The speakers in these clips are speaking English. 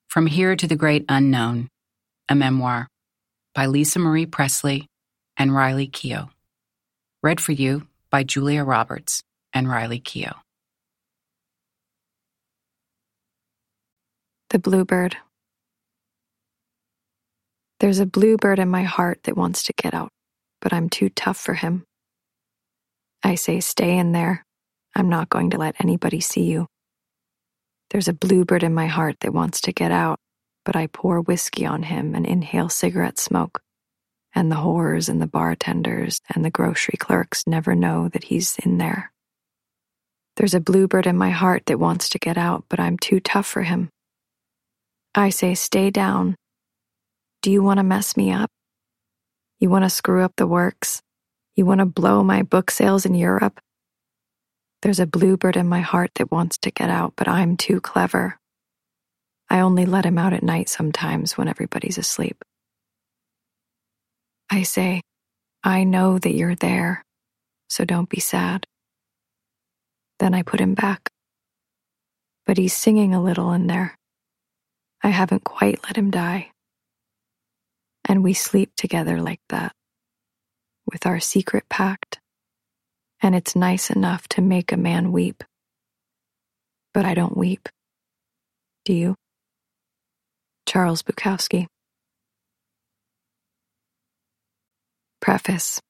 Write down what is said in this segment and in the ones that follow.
From Here to the Great Unknown, a memoir by Lisa Marie Presley and Riley Keough. Read for you by Julia Roberts and Riley Keough. The Bluebird. There's a bluebird in my heart that wants to get out, but I'm too tough for him. I say, stay in there. I'm not going to let anybody see you. There's a bluebird in my heart that wants to get out, but I pour whiskey on him and inhale cigarette smoke. And the whores and the bartenders and the grocery clerks never know that he's in there. There's a bluebird in my heart that wants to get out, but I'm too tough for him. I say, stay down. Do you want to mess me up? You want to screw up the works? You want to blow my book sales in Europe? There's a bluebird in my heart that wants to get out, but I'm too clever. I only let him out at night sometimes when everybody's asleep. I say, I know that you're there, so don't be sad. Then I put him back. But he's singing a little in there. I haven't quite let him die. And we sleep together like that, with our secret pact. And it's nice enough to make a man weep. But I don't weep. Do you? Charles Bukowski. Preface.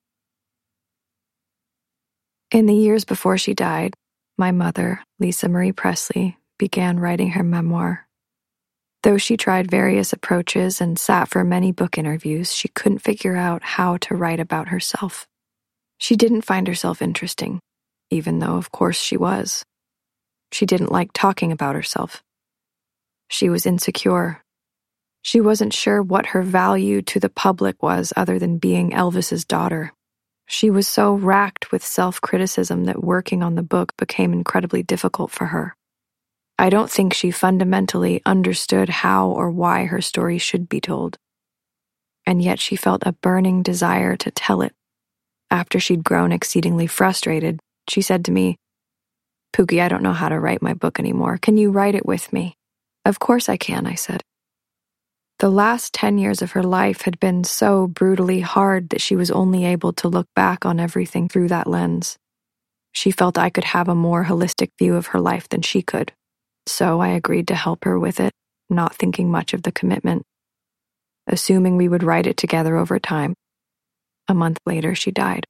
In the years before she died, my mother, Lisa Marie Presley, began writing her memoir. Though she tried various approaches and sat for many book interviews, she couldn't figure out how to write about herself. She didn't find herself interesting, even though, of course, she was. She didn't like talking about herself. She was insecure. She wasn't sure what her value to the public was other than being Elvis's daughter. She was so racked with self-criticism that working on the book became incredibly difficult for her. I don't think she fundamentally understood how or why her story should be told. And yet she felt a burning desire to tell it. After she'd grown exceedingly frustrated, she said to me, "Pookie, I don't know how to write my book anymore. Can you write it with me?" "Of course I can," I said. The last 10 years of her life had been so brutally hard that she was only able to look back on everything through that lens. She felt I could have a more holistic view of her life than she could. So I agreed to help her with it, not thinking much of the commitment, assuming we would write it together over time. A month later, she died.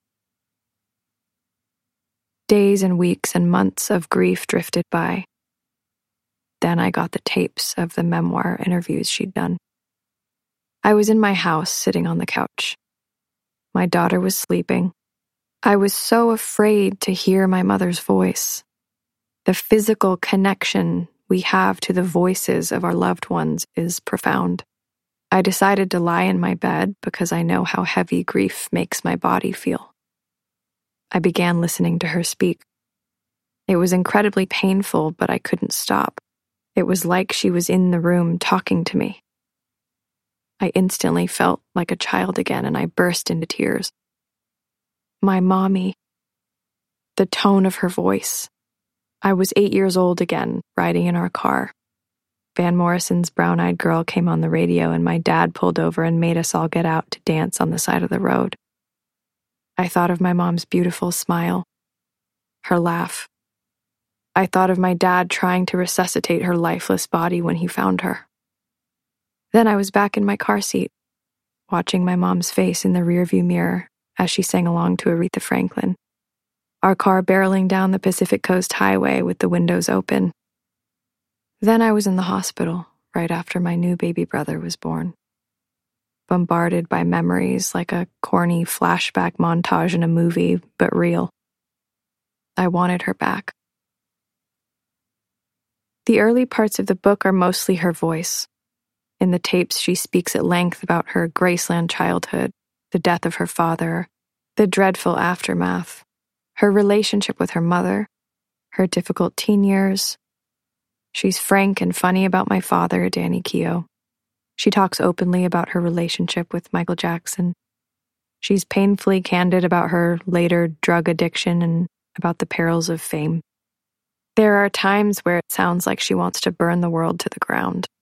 Days and weeks and months of grief drifted by. Then I got the tapes of the memoir interviews she'd done. I was in my house sitting on the couch. My daughter was sleeping. I was so afraid to hear my mother's voice. The physical connection we have to the voices of our loved ones is profound. I decided to lie in my bed because I know how heavy grief makes my body feel. I began listening to her speak. It was incredibly painful, but I couldn't stop. It was like she was in the room talking to me. I instantly felt like a child again, and I burst into tears. My mommy. The tone of her voice. I was 8 years old again, riding in our car. Van Morrison's Brown-Eyed Girl came on the radio, and my dad pulled over and made us all get out to dance on the side of the road. I thought of my mom's beautiful smile, her laugh. I thought of my dad trying to resuscitate her lifeless body when he found her. Then I was back in my car seat, watching my mom's face in the rearview mirror as she sang along to Aretha Franklin. Our car barreling down the Pacific Coast Highway with the windows open. Then I was in the hospital right after my new baby brother was born, bombarded by memories like a corny flashback montage in a movie, but real. I wanted her back. The early parts of the book are mostly her voice. In the tapes, she speaks at length about her Graceland childhood, the death of her father, the dreadful aftermath, her relationship with her mother, her difficult teen years. She's frank and funny about my father, Danny Keough. She talks openly about her relationship with Michael Jackson. She's painfully candid about her later drug addiction and about the perils of fame. There are times where it sounds like she wants to burn the world to the ground.